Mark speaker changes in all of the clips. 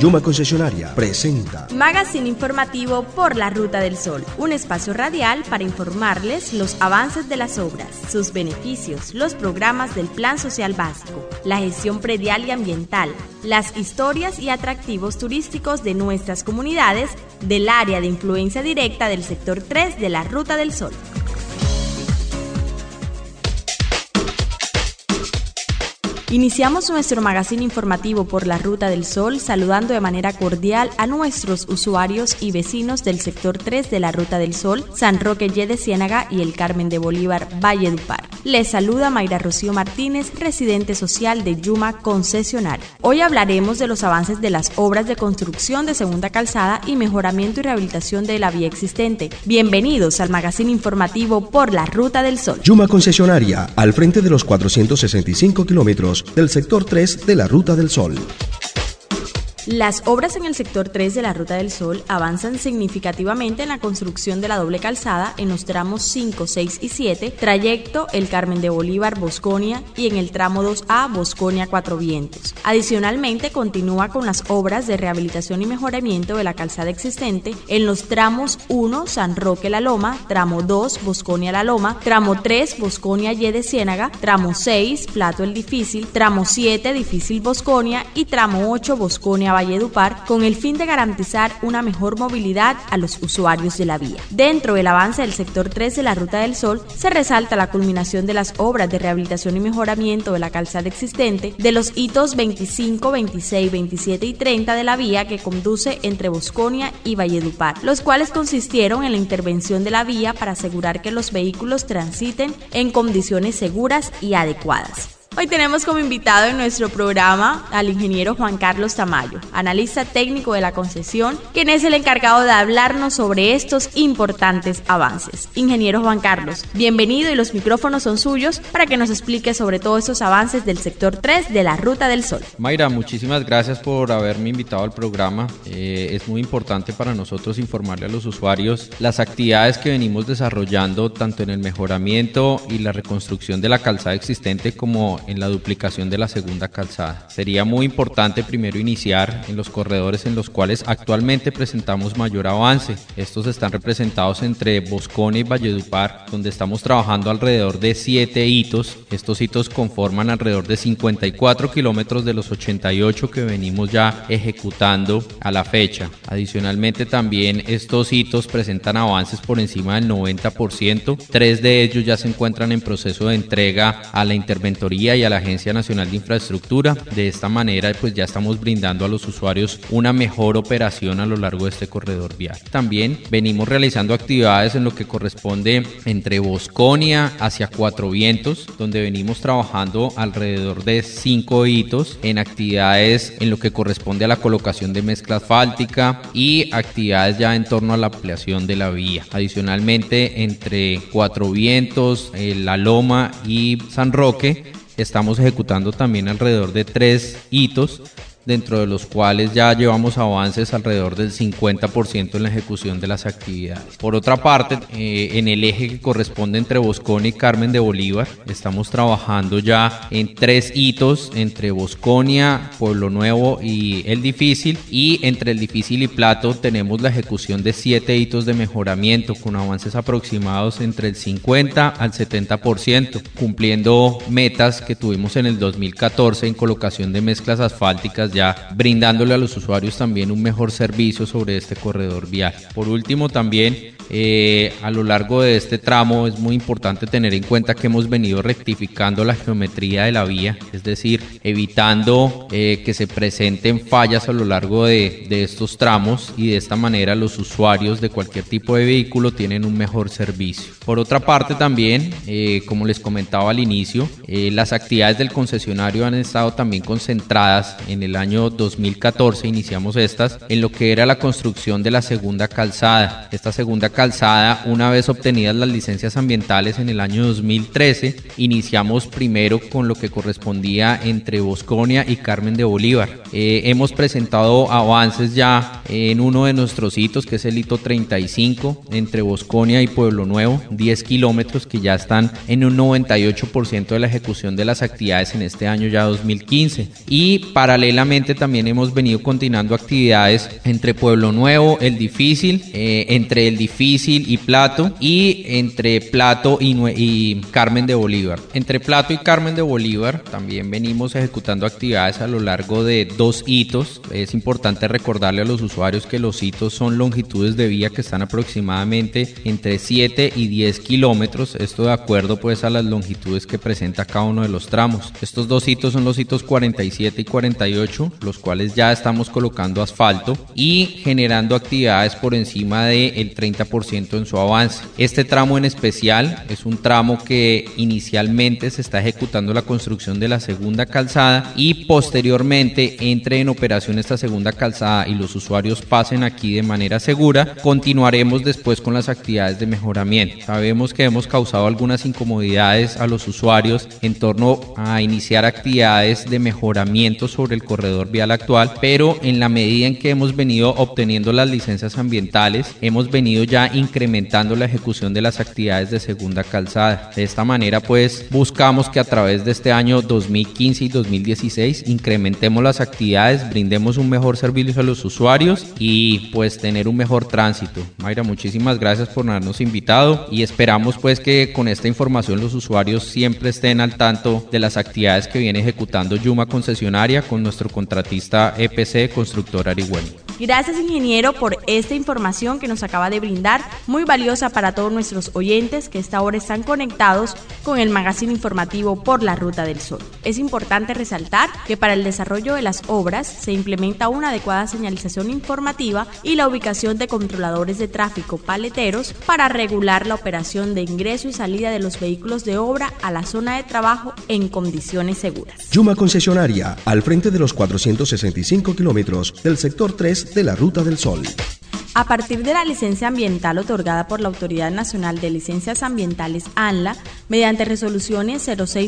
Speaker 1: Yuma Concesionaria presenta
Speaker 2: Magazine informativo por la Ruta del Sol, un espacio radial para informarles los avances de las obras, sus beneficios, los programas del Plan Social Básico, la gestión predial y ambiental, las historias y atractivos turísticos de nuestras comunidades del área de influencia directa del sector 3 de la Ruta del Sol. Iniciamos nuestro magazine informativo por la Ruta del Sol saludando de manera cordial a nuestros usuarios y vecinos del sector 3 de la Ruta del Sol, San Roque de Ciénaga y el Carmen de Bolívar, Valledupar. Les saluda Mayra Rocío Martínez, residente social de Yuma Concesionaria. Hoy hablaremos de los avances de las obras de construcción de segunda calzada y mejoramiento y rehabilitación de la vía existente. Bienvenidos al magazine informativo por la Ruta del Sol.
Speaker 1: Yuma Concesionaria, al frente de los 465 kilómetros del sector 3 de la Ruta del Sol.
Speaker 2: Las obras en el sector 3 de la Ruta del Sol avanzan significativamente en la construcción de la doble calzada en los tramos 5, 6 y 7, trayecto El Carmen de Bolívar, Bosconia, y en el tramo 2A, Bosconia, Cuatro Vientos. Adicionalmente, continúa con las obras de rehabilitación y mejoramiento de la calzada existente en los tramos 1, San Roque La Loma, tramo 2, Bosconia La Loma, tramo 3, Bosconia de Ciénaga, tramo 6, Plato El Difícil, tramo 7, Difícil Bosconia y tramo 8, Bosconia Valledupar, con el fin de garantizar una mejor movilidad a los usuarios de la vía. Dentro del avance del sector 3 de la Ruta del Sol, se resalta la culminación de las obras de rehabilitación y mejoramiento de la calzada existente de los hitos 25, 26, 27 y 30 de la vía que conduce entre Bosconia y Valledupar, los cuales consistieron en la intervención de la vía para asegurar que los vehículos transiten en condiciones seguras y adecuadas. Hoy tenemos como invitado en nuestro programa al ingeniero Juan Carlos Tamayo, analista técnico de la concesión, quien es el encargado de hablarnos sobre estos importantes avances. Ingeniero Juan Carlos, bienvenido y los micrófonos son suyos para que nos explique sobre todos estos avances del sector 3 de la Ruta del Sol.
Speaker 3: Mayra, muchísimas gracias por haberme invitado al programa. Es muy importante para nosotros informarle a los usuarios las actividades que venimos desarrollando tanto en el mejoramiento y la reconstrucción de la calzada existente como en la duplicación de la segunda calzada. Sería muy importante primero iniciar en los corredores en los cuales actualmente presentamos mayor avance. Estos están representados entre Bosconia y Valledupar, donde estamos trabajando alrededor de 7 hitos. Estos hitos conforman alrededor de 54 kilómetros de los 88 que venimos ya ejecutando a la fecha. Adicionalmente también estos hitos presentan avances por encima del 90%. 3 de ellos ya se encuentran en proceso de entrega a la interventoría y a la Agencia Nacional de Infraestructura. De esta manera pues ya estamos brindando a los usuarios una mejor operación a lo largo de este corredor vial. También venimos realizando actividades en lo que corresponde entre Bosconia hacia Cuatro Vientos, donde venimos trabajando alrededor de 5 hitos en actividades en lo que corresponde a la colocación de mezcla asfáltica y actividades ya en torno a la ampliación de la vía. Adicionalmente, entre Cuatro Vientos, La Loma y San Roque estamos ejecutando también alrededor de 3 hitos, dentro de los cuales ya llevamos avances alrededor del 50% en la ejecución de las actividades. Por otra parte, en el eje que corresponde entre Bosconia y Carmen de Bolívar, estamos trabajando ya en 3 hitos entre Bosconia, Pueblo Nuevo y El Difícil, y entre El Difícil y Plato tenemos la ejecución de 7 hitos de mejoramiento con avances aproximados entre el 50 al 70%, cumpliendo metas que tuvimos en el 2014 en colocación de mezclas asfálticas, ya brindándole a los usuarios también un mejor servicio sobre este corredor vial. Por último, también a lo largo de este tramo es muy importante tener en cuenta que hemos venido rectificando la geometría de la vía, es decir, evitando que se presenten fallas a lo largo de estos tramos, y de esta manera los usuarios de cualquier tipo de vehículo tienen un mejor servicio. Por otra parte también, como les comentaba al inicio, las actividades del concesionario han estado también concentradas en el año 2014, iniciamos estas, en lo que era la construcción de la segunda calzada. Esta segunda calzada, una vez obtenidas las licencias ambientales en el año 2013, iniciamos primero con lo que correspondía entre Bosconia y Carmen de Bolívar. Hemos presentado avances ya en uno de nuestros hitos, que es el hito 35, entre Bosconia y Pueblo Nuevo, 10 kilómetros que ya están en un 98% de la ejecución de las actividades en este año ya 2015. Y paralelamente paralelamente también hemos venido continuando actividades entre Pueblo Nuevo, El Difícil, entre El Difícil y Plato, y entre Plato y Carmen de Bolívar. Entre Plato y Carmen de Bolívar también venimos ejecutando actividades a lo largo de 2 hitos. Es importante recordarle a los usuarios que los hitos son longitudes de vía que están aproximadamente entre 7 y 10 kilómetros, esto de acuerdo pues a las longitudes que presenta cada uno de los tramos. Estos 2 hitos son los hitos 47 y 48, los cuales ya estamos colocando asfalto y generando actividades por encima del 30% en su avance. Este tramo en especial es un tramo que inicialmente se está ejecutando la construcción de la segunda calzada y posteriormente entre en operación esta segunda calzada y los usuarios pasen aquí de manera segura, continuaremos después con las actividades de mejoramiento. Sabemos que hemos causado algunas incomodidades a los usuarios en torno a iniciar actividades de mejoramiento sobre el corredor vial actual, pero en la medida en que hemos venido obteniendo las licencias ambientales, hemos venido ya incrementando la ejecución de las actividades de segunda calzada. De esta manera pues buscamos que a través de este año 2015 y 2016 incrementemos las actividades, brindemos un mejor servicio a los usuarios y pues tener un mejor tránsito. Mayra, muchísimas gracias por habernos invitado y esperamos pues que con esta información los usuarios siempre estén al tanto de las actividades que viene ejecutando Yuma Concesionaria con nuestro contratista EPC Constructor Arigüeño.
Speaker 2: Gracias, ingeniero, por esta información que nos acaba de brindar, muy valiosa para todos nuestros oyentes que a esta hora están conectados con el magazine informativo por la Ruta del Sol. Es importante resaltar que para el desarrollo de las obras se implementa una adecuada señalización informativa y la ubicación de controladores de tráfico paleteros para regular la operación de ingreso y salida de los vehículos de obra a la zona de trabajo en condiciones seguras.
Speaker 1: Yuma Concesionaria, al frente de los 465 kilómetros del sector 3 de la Ruta del Sol.
Speaker 2: A partir de la licencia ambiental otorgada por la Autoridad Nacional de Licencias Ambientales ANLA, mediante resoluciones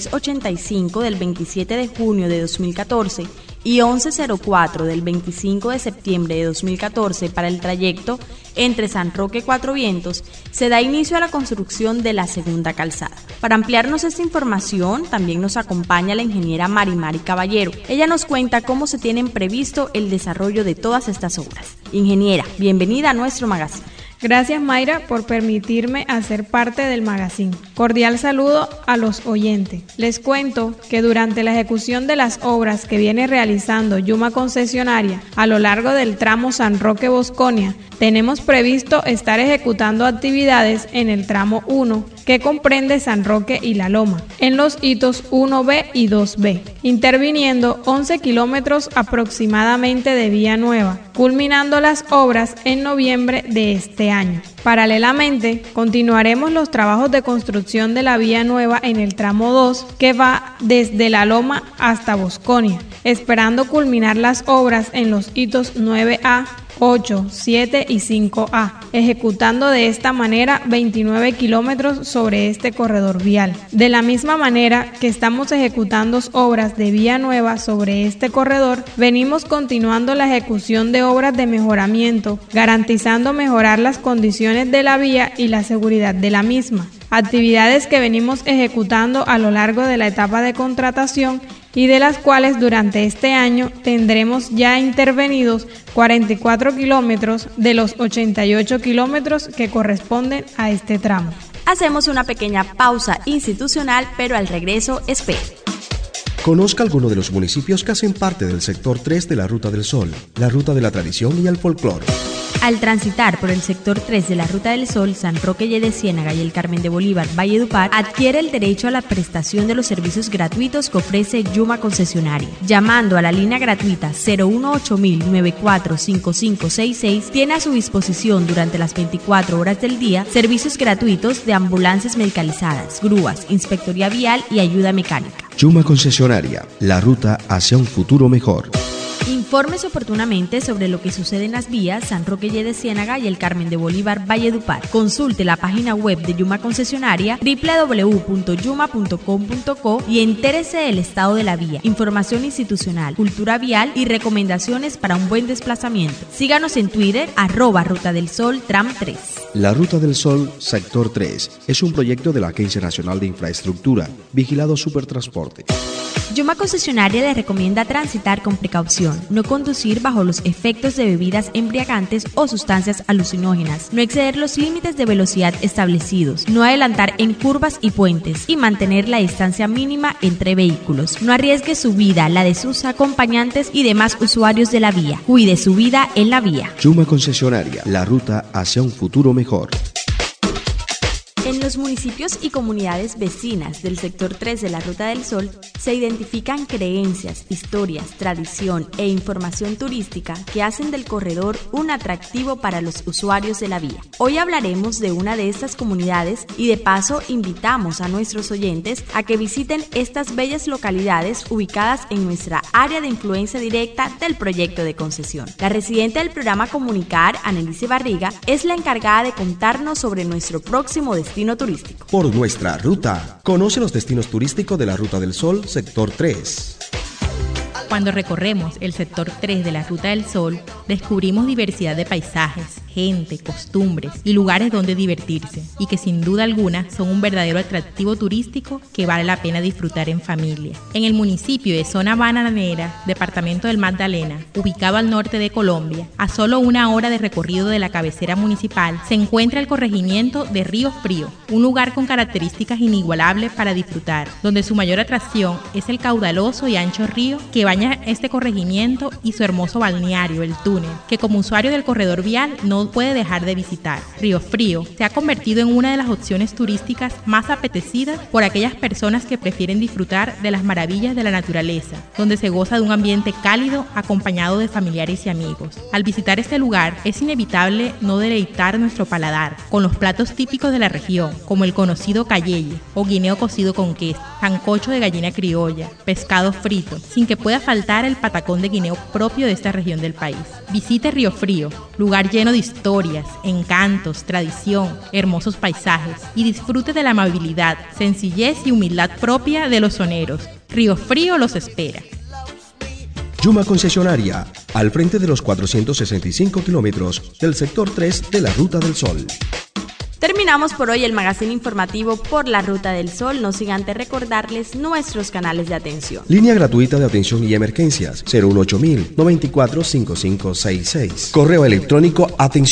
Speaker 2: 0685 del 27 de junio de 2014 y 1104 del 25 de septiembre de 2014 para el trayecto entre San Roque y Cuatro Vientos, se da inicio a la construcción de la segunda calzada. Para ampliarnos esta información, también nos acompaña la ingeniera Marimari Caballero. Ella nos cuenta cómo se tienen previsto el desarrollo de todas estas obras. Ingeniera, bienvenida a nuestro magazine.
Speaker 4: Gracias, Mayra, por permitirme hacer parte del magazine. Cordial saludo a los oyentes. Les cuento que durante la ejecución de las obras que viene realizando Yuma Concesionaria a lo largo del tramo San Roque-Bosconia, tenemos previsto estar ejecutando actividades en el tramo 1, que comprende San Roque y La Loma, en los hitos 1B y 2B, interviniendo 11 kilómetros aproximadamente de vía nueva, culminando las obras en noviembre de este año. Paralelamente, continuaremos los trabajos de construcción de la vía nueva en el tramo 2, que va desde La Loma hasta Bosconia, esperando culminar las obras en los hitos 9A, 8, 7 y 5A, ejecutando de esta manera 29 kilómetros sobre este corredor vial. De la misma manera que estamos ejecutando obras de vía nueva sobre este corredor, venimos continuando la ejecución de obras de mejoramiento, garantizando mejorar las condiciones de la vía y la seguridad de la misma. Actividades que venimos ejecutando a lo largo de la etapa de contratación y de las cuales durante este año tendremos ya intervenidos 44 kilómetros de los 88 kilómetros que corresponden a este tramo.
Speaker 2: Hacemos una pequeña pausa institucional, pero al regreso espere.
Speaker 1: Conozca algunos de los municipios que hacen parte del sector 3 de la Ruta del Sol, la Ruta de la Tradición y el Folclor.
Speaker 2: Al transitar por el sector 3 de la Ruta del Sol, San Roque de Ciénaga y el Carmen de Bolívar, Valledupar, adquiere el derecho a la prestación de los servicios gratuitos que ofrece Yuma Concesionaria. Llamando a la línea gratuita 018-094-5566, tiene a su disposición durante las 24 horas del día servicios gratuitos de ambulancias medicalizadas, grúas, inspectoría vial y ayuda mecánica.
Speaker 1: Yuma Concesionaria, la ruta hacia un futuro mejor.
Speaker 2: Infórmese oportunamente sobre lo que sucede en las vías San Roque de Ciénaga y el Carmen de Bolívar, Valledupar. Consulte la página web de Yuma Concesionaria www.yuma.com.co y entérese del estado de la vía, información institucional, cultura vial y recomendaciones para un buen desplazamiento. Síganos en Twitter @Ruta del Sol Tram 3.
Speaker 1: La Ruta del Sol, Sector 3, es un proyecto de la Agencia Nacional de Infraestructura, vigilado Supertransporte.
Speaker 2: Yuma Concesionaria le recomienda transitar con precaución, no conducir bajo los efectos de bebidas embriagantes o sustancias alucinógenas, no exceder los límites de velocidad establecidos, no adelantar en curvas y puentes y mantener la distancia mínima entre vehículos. No arriesgue su vida, la de sus acompañantes y demás usuarios de la vía. Cuide su vida en la vía.
Speaker 1: Yuma Concesionaria, la ruta hacia un futuro mejor.
Speaker 2: En los municipios y comunidades vecinas del sector 3 de la Ruta del Sol se identifican creencias, historias, tradición e información turística que hacen del corredor un atractivo para los usuarios de la vía. Hoy hablaremos de una de estas comunidades y de paso invitamos a nuestros oyentes a que visiten estas bellas localidades ubicadas en nuestra área de influencia directa del proyecto de concesión. La residente del programa Comunicar, Annelice Barriga, es la encargada de contarnos sobre nuestro próximo destino turístico.
Speaker 1: Por nuestra ruta, conoce los destinos turísticos de la Ruta del Sol, Sector 3.
Speaker 5: Cuando recorremos el sector 3 de la Ruta del Sol, descubrimos diversidad de paisajes, gente, costumbres y lugares donde divertirse, y que sin duda alguna son un verdadero atractivo turístico que vale la pena disfrutar en familia. En el municipio de Zona Bananera, departamento del Magdalena, ubicado al norte de Colombia, a solo 1 hora de recorrido de la cabecera municipal, se encuentra el corregimiento de Río Frío, un lugar con características inigualables para disfrutar, donde su mayor atracción es el caudaloso y ancho río que baña este corregimiento y su hermoso balneario, el túnel, que como usuario del corredor vial no puede dejar de visitar. Río Frío se ha convertido en una de las opciones turísticas más apetecidas por aquellas personas que prefieren disfrutar de las maravillas de la naturaleza, donde se goza de un ambiente cálido acompañado de familiares y amigos. Al visitar este lugar es inevitable no deleitar nuestro paladar con los platos típicos de la región, como el conocido cayeye o guineo cocido con queso, sancocho de gallina criolla, pescado frito, sin que pueda faltar el patacón de guineo propio de esta región del país. Visite Río Frío, lugar lleno de historias, encantos, tradición, hermosos paisajes y disfrute de la amabilidad, sencillez y humildad propia de los soneros. Río Frío los espera.
Speaker 1: Yuma Concesionaria, al frente de los 465 kilómetros del sector 3 de la Ruta del Sol.
Speaker 2: Terminamos por hoy el magazine informativo por la Ruta del Sol, no sin antes recordarles nuestros canales de atención.
Speaker 1: Línea gratuita de atención y emergencias 018 94 5566. Correo electrónico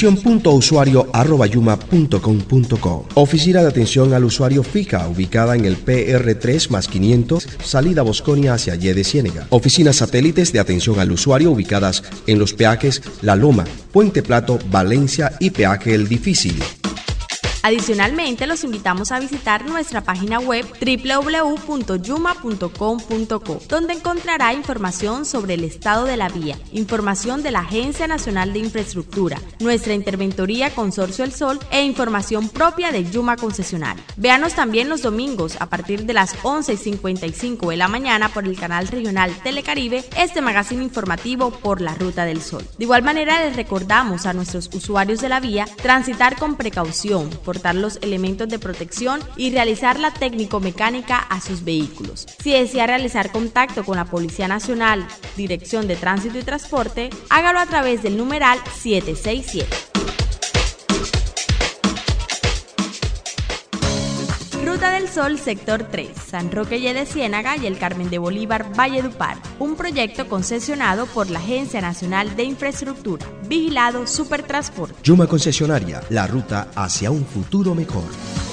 Speaker 1: atención.usuario@yuma.com.co. Oficina de atención al usuario fija ubicada en el PR3 más 500, salida Bosconia hacia Ye de Ciénega. Oficinas satélites de atención al usuario ubicadas en los peajes La Loma, Puente Plato, Valencia y Peaje El Difícil.
Speaker 2: Adicionalmente, los invitamos a visitar nuestra página web www.yuma.com.co, donde encontrará información sobre el estado de la vía, información de la Agencia Nacional de Infraestructura, nuestra interventoría Consorcio El Sol e información propia de Yuma Concesionaria. Véanos también los domingos a partir de las 11:55 de la mañana por el canal regional Telecaribe, este magazine informativo por la Ruta del Sol. De igual manera, les recordamos a nuestros usuarios de la vía transitar con precaución, portar los elementos de protección y realizar la técnico-mecánica a sus vehículos. Si desea realizar contacto con la Policía Nacional, Dirección de Tránsito y Transporte, hágalo a través del numeral 767. Ruta del Sol, Sector 3, San Roque Ye de Ciénaga y el Carmen de Bolívar, Valledupar, un proyecto concesionado por la Agencia Nacional de Infraestructura, vigilado Supertransporte.
Speaker 1: Yuma Concesionaria, la ruta hacia un futuro mejor.